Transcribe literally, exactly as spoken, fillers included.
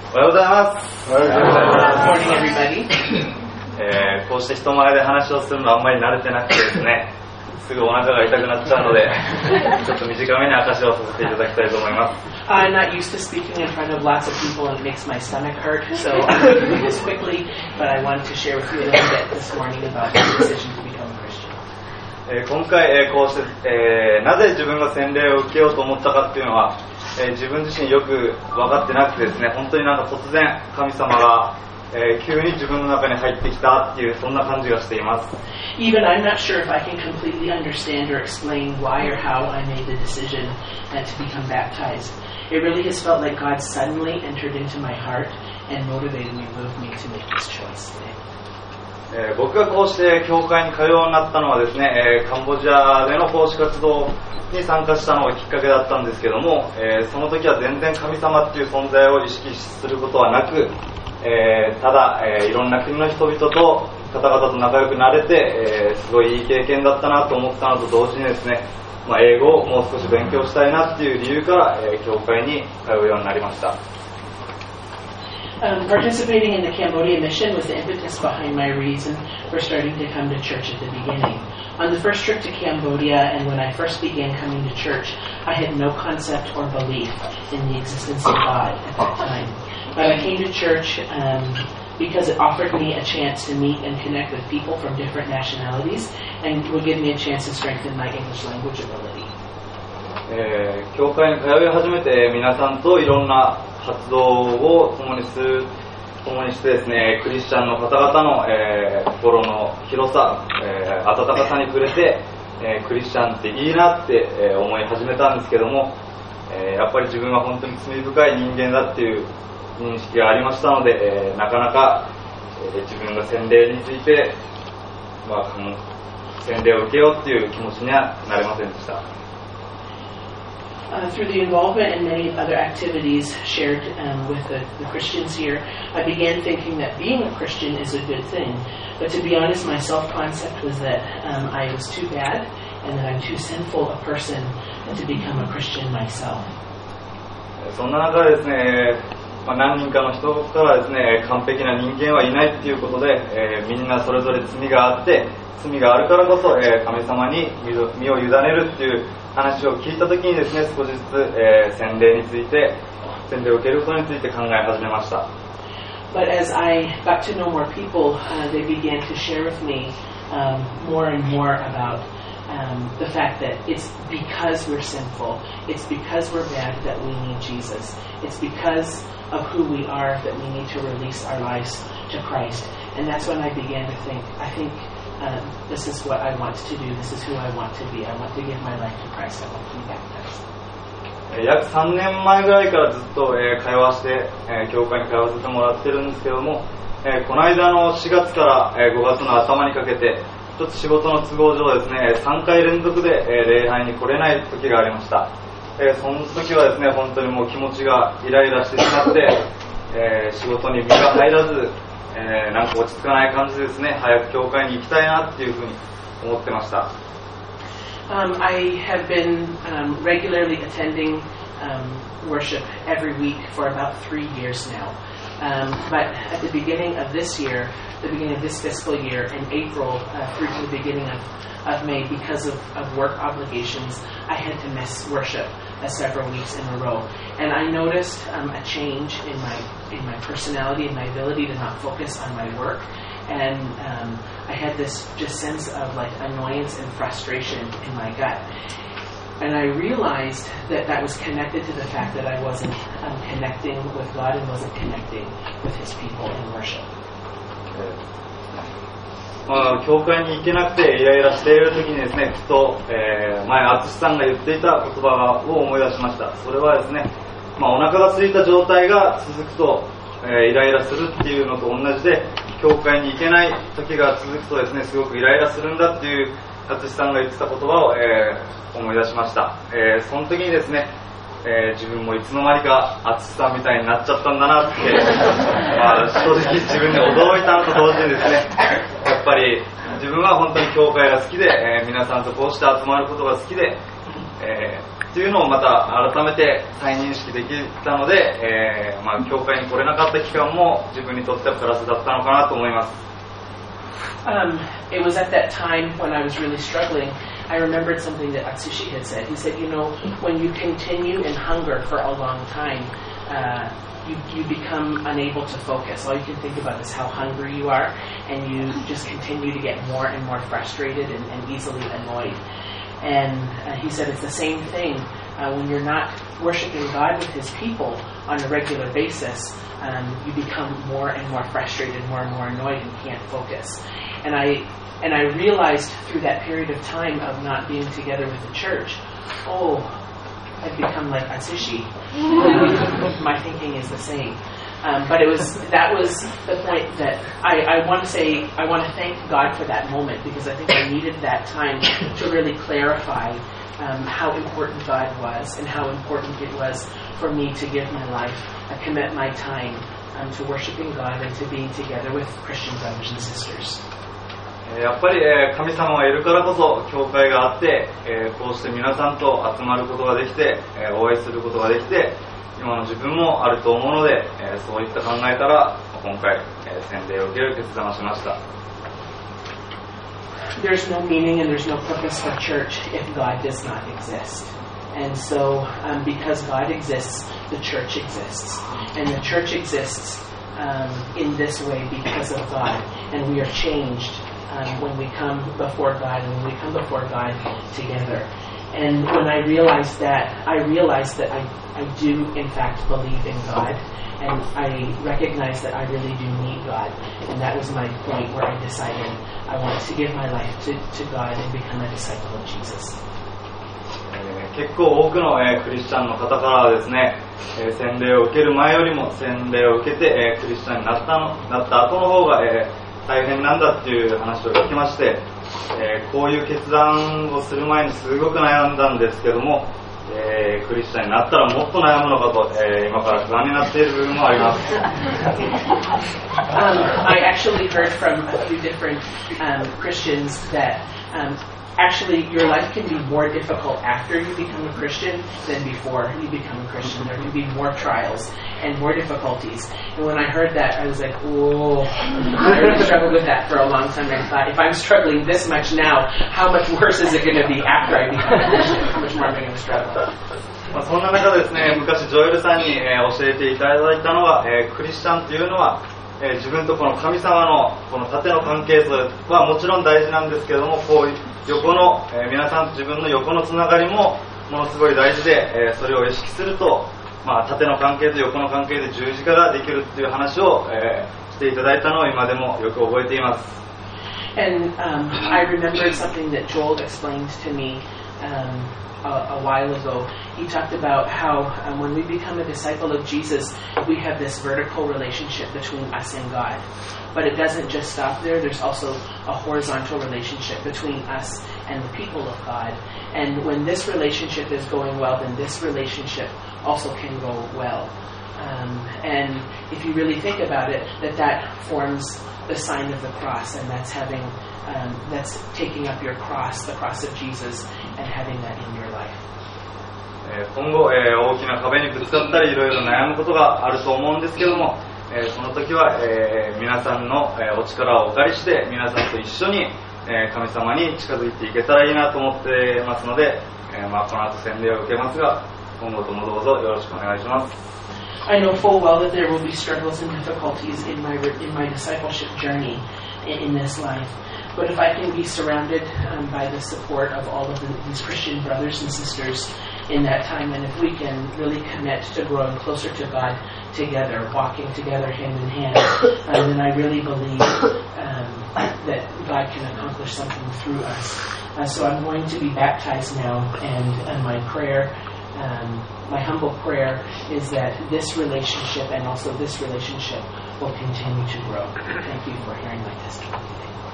おはようございます。 おはようございます。 Good morning, everybody. えー、こうして人前で話をするのあんまり慣れてなくてですね、すぐお腹が痛くなっちゃうので、ちょっと短めに証しをさせていただきたいと思います。 I'm not used to speaking in front of lots of people and it makes my stomach hurt, so I'm going to do this quickly, but I wanted to share with you a little bit this morning about the decision to become a Christian. えー、今回、えー、こうして、えー、なぜ自分が洗礼を受けようと思ったかっていうのは、えー、自分自身よく分かってなくてですね、本当になんか突然神様が、えー、急に自分の中に入ってきたっていうそんな感じがしています。 Even I'm not sure if I can completely understand or explain why or how I made the decision uh, to become baptized. It really has felt like God suddenly entered into my heart and motivated me, moved me to make this choice today. えー、僕がこうして教会に通うようになったのはですね、えー、カンボジアでの奉仕活動に参加したのがきっかけだったんですけども、えー、その時は全然神様っていう存在を意識することはなく、えー、ただ、えー、いろんな国の人々と方々と仲良くなれて、えー、すごいいい経験だったなと思ったのと同時にですね、まあ、英語をもう少し勉強したいなっていう理由から、えー、教会に通うようになりました。 Um, participating in the Cambodia mission was the impetus behind my reason for starting to come to church at the beginning. On the first trip to Cambodia and when I first began coming to church, I had no concept or belief in the existence of God at that time. But I came to church um, because it offered me a chance to meet and connect with people from different nationalities and would give me a chance to strengthen my English language ability. えー、教会に通い始めて皆さんといろんな活動を共にする共にしてですね、クリスチャンの方々の、えー、心の広さ、えー、温かさに触れて、えー、クリスチャンっていいなって、えー、思い始めたんですけども、えー、やっぱり自分は本当に罪深い人間だっていう認識がありましたので、えー、なかなか、えー、自分が洗礼について、まあ、洗礼を受けようっていう気持ちにはなれませんでした。 Uh, through the involvement in many other activities shared um, with the, the Christians here, I began thinking that being a Christian is a good thing. But to be honest, my self-concept was that um, I was too bad and that I'm too sinful a person to become a Christian myself. そんな中でですね、まあ、何人かの人からですね、完璧な人間はいないっていうことで、えー、みんなそれぞれ罪があって、罪があるからこそ、えー、神様に身を委ねるっていう話を聞いたときにですね、少しずつ、えー、洗礼について、洗礼を受けることについて考え始めました。 But as I got to know more people, uh, they began to share with me um, more and more about um, the fact that it's because we're sinful, it's because we're bad that we need Jesus. It's because of who we are that we need to release our lives to Christ. And that's when I began to think, I think Um, this is what I want to do. This is who I want to be. I want to give my life to Christ. I want to be baptized. 約さんねんまえぐらいからずっと、えー、通わして、えー、教会に通わせてもらってるんですけども、えー、この間のしがつから、えー、ごがつの頭にかけてちょっと仕事の都合上ですね、さんかい連続で、えー、礼拝に来れない時がありました。えー、その時はですね、本当にもう気持ちがイライラしてしまって、えー、仕事に身が入らず、えー、なんか落ち着かない感じですね。早く教会に行きたいなっていうふうに思ってました。 Um, I have been um, regularly attending um, worship every week for about three years now. Um, but at the beginning of this year, the beginning of this fiscal year, in April uh, through to the beginning of, of May, because of, of work obligations, I had to miss worship uh, several weeks in a row. And I noticed um, a change in my in my personality and my ability to not focus on my work. And um, I had this just sense of like annoyance and frustration in my gut. And I realized that that was connected to the fact that I wasn't um, connecting with God and wasn't connecting with His people in worship. まあ、教会に行けなくてイライラしている時にですね、ふと、えー、前淳さんが言っていた言葉を思い出しました。それはですね、まあ、お腹が空いた状態が続くと、えー、イライラするっていうのと同じで、教会に行けない時が続くとですね、すごくイライラするんだっていう淳さんが言ってた言葉を、えー、思い出しました。えー、その時にですね、えー、自分もいつの間にか淳さんみたいになっちゃったんだなって、まあ、正直自分で驚いたのと同時にですね、やっぱり自分は本当に教会が好きで、えー、皆さんとこうして集まることが好きで、えーっていうのをまた改めて再認識できたので、えーまあ、教会に来れなかった期間も自分にとってはプラスだったのかなと思います。 Um, it was at that time when I was really struggling, I remembered something that Atsushi had said. He said, you know, when you continue in hunger for a long time, uh, you, you become unable to focus. All you can think about is how hungry you are, and you just continue to get more and more frustrated and, and easily annoyed. And uh, he said it's the same thing uh, when you're not worshiping God with His people on a regular basis. Um, you become more and more frustrated, more and more annoyed, and can't focus. And I and I realized through that period of time of not being together with the church, oh, I've become like Atsushi. My thinking is the same. Um, but it was that was the point that I, I want to say I want to thank God for that moment, because I think I needed that time to really clarify um, how important God was and how important it was for me to give my life, uh, commit my time um, to worshiping God and to being together with Christian brothers and sisters. やっぱり神様がいるからこそ教会があって、こうして皆さんと集まることができて、お会いすることができて、今の自分もあると思うので、そういった考えから今回洗礼を受ける決断をしました。 There's no meaning and there's no purpose for church if God does not exist. And so, um, because God exists, the church exists. And the church exists um, in this way because of God. And we are changed um, when we come before God, and when we come before God together. And when I realized that, I realized that I, I do, in fact, believe in God. And I recognize that I really do need God. And that was my point where I decided I wanted to give my life to, to God and become a disciple of Jesus. 結構多くの、えー、クリスチャンの方からはですね、えー、洗礼を受ける前よりも洗礼を受けて、えー、クリスチャンになったの、なった後の方が、えー、大変なんだっていう話を聞きまして、えー、こういう決断をする前にすごく悩んだんですけども、えー、クリスチャンになったらもっと悩むのかと、えー、今から不安になっている部分もあります。 um, I actually heard from a few different um, Christians that um, actually your life can be more difficult after you become a Christian than before you become a Christian. There can be more trials and more difficulties. And when I heard that, I was like, oh, I really struggled with that for a long time. And I thought, if I'm struggling this much now, how much worse is it going to be after I become a Christian? How much more am I going to struggle? まあそんな中でですね、昔ジョエルさんに、えー、教えていただいたのは、えー、クリスチャンというのは、えー、自分とこの神様のこの縦の関係性はもちろん大事なんですけれども、こういう横の、えー、皆さんと自分の横のつながりもものすごい大事で、えー、それを意識すると、まあ、縦の関係と横の関係で十字架ができるっていう話を、えー、していただいたのを今でもよく覚えています。 And um, I remembered something that Joel explained to me um, a, a while ago. He talked about how um, when we become a disciple of Jesus, we have this vertical relationship between us and God. But it doesn't just stop there. There's also a horizontal relationship between us and the people of God. And when this relationship is going well, then this relationship also can go well. Um, and if you really think about it, that that forms the sign of the cross, and that's having, um, that's taking up your cross, the cross of Jesus, and having that in your life. 今後、えー、大きな壁にぶつかったりいろいろ悩むことがあると思うんですけども、えー、その時は、えー、皆さんの、えー、お力をお借りして皆さんと一緒に、えー、神様に近づいていけたらいいなと思っていますので、えーまあ、この後洗礼を受けますが今後ともどうぞよろしくお願いします。 I know full well that there will be struggles and difficulties in my in my discipleship journey in, in this life. But if I can be surrounded um, by the support of all of the, these Christian brothers and sisters in that time, and if we can really commit to growing closer to God together, walking together hand in hand, um, then I really believe um, that God can accomplish something through us. Uh, so I'm going to be baptized now, and, and my prayer, um, my humble prayer is that this relationship and also this relationship will continue to grow. Thank you for hearing my testimony today.